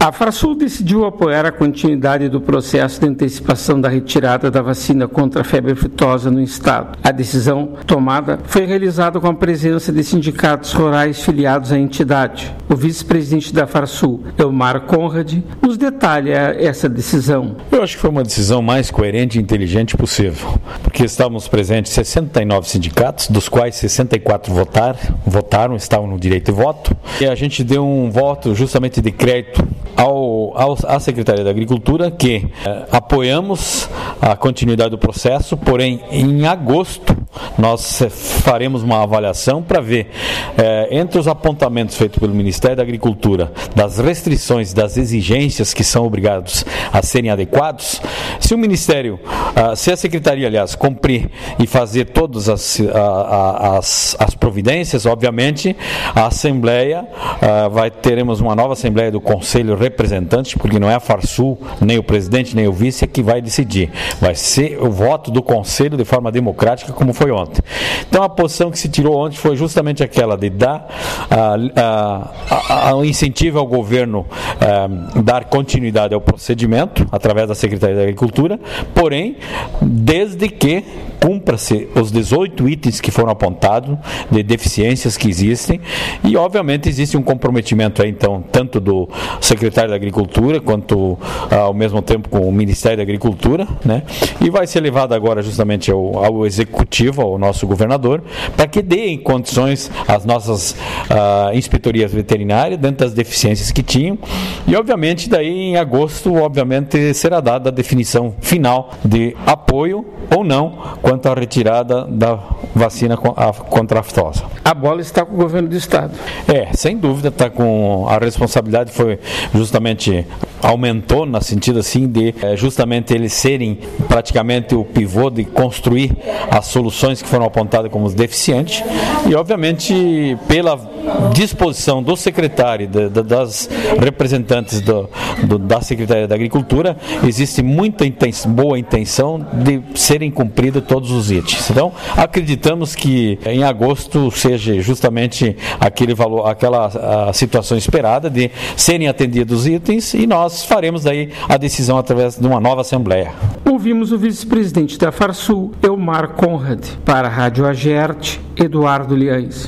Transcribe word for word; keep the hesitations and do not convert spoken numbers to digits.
A Farsul decidiu apoiar a continuidade do processo de antecipação da retirada da vacina contra a febre aftosa no estado. A decisão tomada foi realizada com a presença de sindicatos rurais filiados à entidade. O vice-presidente da Farsul, Elmar Conrad, nos detalha essa decisão. Eu acho que foi uma decisão mais coerente e inteligente possível, porque estávamos presentes sessenta e nove sindicatos, dos quais sessenta e quatro votaram, votaram, estavam no direito de voto, e a gente deu um voto justamente de crédito ao, ao, à Secretaria da Agricultura, que eh, apoiamos a continuidade do processo, porém, em agosto, nós faremos uma avaliação para ver, eh, entre os apontamentos feitos pelo Ministério da Agricultura, das restrições, das exigências que são obrigados a serem adequados, se o Ministério, ah, se a Secretaria, aliás, cumprir e fazer todas as, a, as, as providências, obviamente, a Assembleia, ah, vai, teremos uma nova Assembleia do Conselho Representante, porque não é a Farsul, nem o presidente, nem o vice que vai decidir. Vai ser o voto do Conselho de forma democrática, como foi ontem. Então, a posição que se tirou ontem foi justamente aquela de dar o incentivo ao governo a, dar continuidade ao procedimento, através da Secretaria da Agricultura, porém, desde que cumpra-se os dezoito itens que foram apontados, de deficiências que existem, e obviamente existe um comprometimento aí, então, tanto do secretário da Agricultura, quanto ao mesmo tempo com o Ministério da Agricultura, né? E vai ser levado agora justamente ao, ao Executivo, ao nosso governador, para que dê em condições as nossas uh, inspetorias veterinárias, dentro das deficiências que tinham, e obviamente daí em agosto, obviamente, será dada a definição final de apoio ou não quanto à retirada da vacina contra a aftosa. A bola está com o governo do estado. É, sem dúvida, está com a responsabilidade, foi justamente, aumentou no sentido assim de é, justamente eles serem praticamente o pivô de construir as soluções que foram apontadas como deficientes, e obviamente pela disposição do secretário, de, de, das representantes do, do, da Secretaria da Agricultura, existe muita intenção, boa intenção de serem cumpridos todos os itens. Então, acreditamos que em agosto seja justamente aquele valor, aquela a situação esperada de serem atendidos os itens, e nós faremos aí a decisão através de uma nova Assembleia. Ouvimos o vice-presidente da Farsul, Elmar Conrad. Para a Rádio Agerte, Eduardo Liães.